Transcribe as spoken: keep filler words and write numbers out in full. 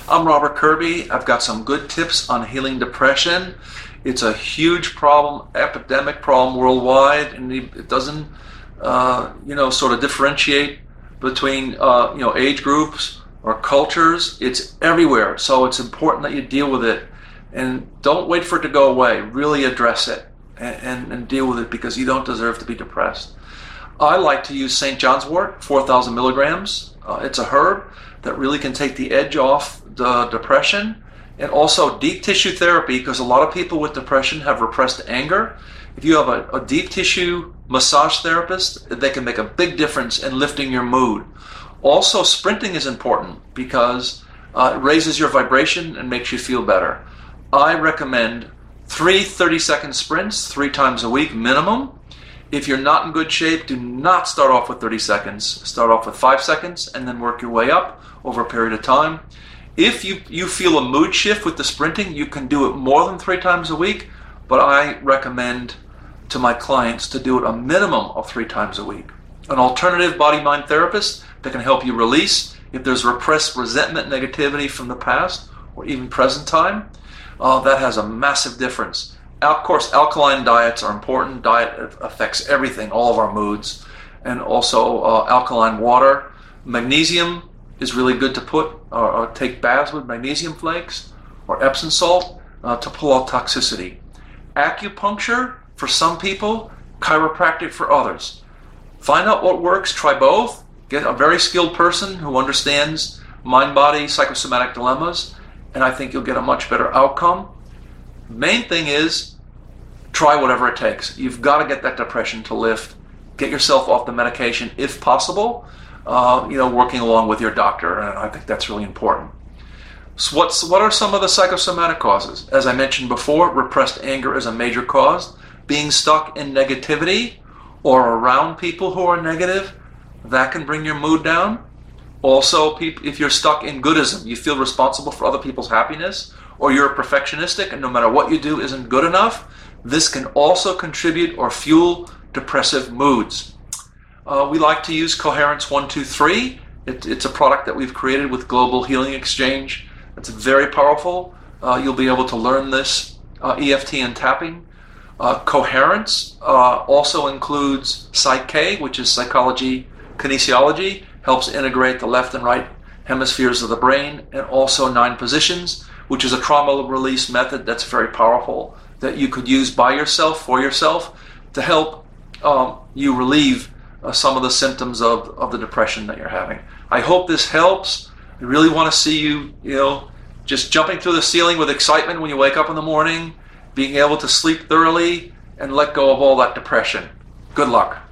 I'm Robert Kirby. I've got some good tips on healing depression. It's a huge problem, epidemic problem worldwide, and it doesn't, uh, you know, sort of differentiate between, uh, you know, age groups or cultures. It's everywhere, so it's important that you deal with it, and don't wait for it to go away. Really address it and, and, and deal with it, because you don't deserve to be depressed. I like to use Saint John's wort, four thousand milligrams. Uh, it's a herb that really can take the edge off the depression. And also deep tissue therapy, because a lot of people with depression have repressed anger. If you have a, a deep tissue massage therapist, they can make a big difference in lifting your mood. Also, sprinting is important because uh, it raises your vibration and makes you feel better. I recommend three thirty-second sprints three times a week minimum. If you're not in good shape, do not start off with thirty seconds. Start off with five seconds and then work your way up over a period of time. If you, you feel a mood shift with the sprinting, you can do it more than three times a week, but I recommend to my clients to do it a minimum of three times a week. An alternative body-mind therapist that can help you release if there's repressed resentment, negativity from the past, or even present time, uh, that has a massive difference. Of course, alkaline diets are important. Diet affects everything, all of our moods, and also uh, alkaline water. Magnesium is really good to put or, or take baths with magnesium flakes or Epsom salt uh, to pull out toxicity. Acupuncture for some people, chiropractic for others. Find out what works, try both. Get a very skilled person who understands mind-body psychosomatic dilemmas, and I think you'll get a much better outcome. Main thing is try whatever it takes. You've got to get that depression to lift. Get yourself off the medication if possible. Uh, you know, working along with your doctor, and I think that's really important. So what's, what are some of the psychosomatic causes? As I mentioned before, repressed anger is a major cause. Being stuck in negativity or around people who are negative, that can bring your mood down. Also, if you're stuck in goodism, you feel responsible for other people's happiness, or you're perfectionistic and no matter what you do isn't good enough, this can also contribute or fuel depressive moods. Uh, we like to use Coherence one two three. It, it's a product that we've created with Global Healing Exchange. It's very powerful. Uh, you'll be able to learn this uh, E F T and tapping. Uh, Coherence uh, also includes Psych-K, which is psychology kinesiology, helps integrate the left and right hemispheres of the brain, and also Nine Positions, which is a trauma release method that's very powerful that you could use by yourself, for yourself, to help um, you relieve Uh, some of the symptoms of, of the depression that you're having. I hope this helps. I really want to see you, you know, just jumping through the ceiling with excitement when you wake up in the morning, being able to sleep thoroughly, and let go of all that depression. Good luck.